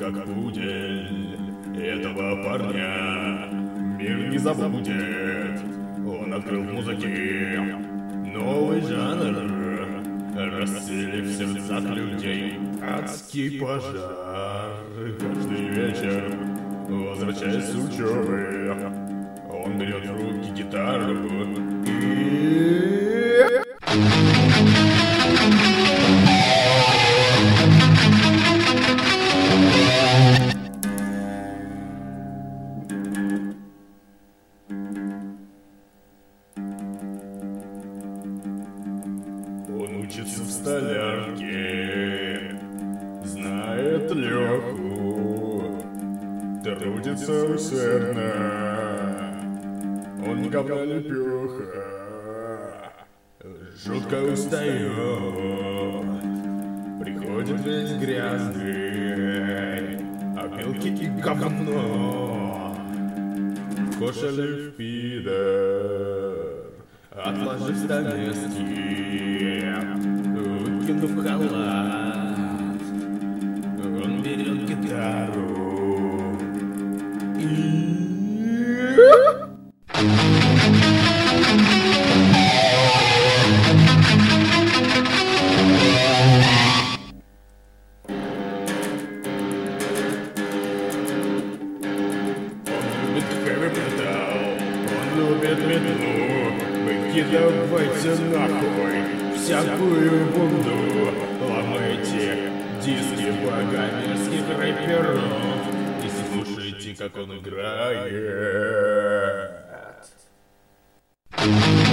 как пудель. Этого парня мир не забудет. Он открыл в музыке новый жанр, расцвели в сердцах людей адский пожар. Каждый вечер, возвращаясь с учебы, он берет в руки гитару и... Он учится в столярке, знает Леху, трудится усердно, он не говна лепеха, жутко устает, приходит весь грязный, опилки и говно, кошель в пидор, отложив стамески, выкинув халат, он берет гитару и... Он любит метлу, выкидывайте нахуй всякую ерунду, ломайте диски богомерзких рэперов и слушайте, как он играет.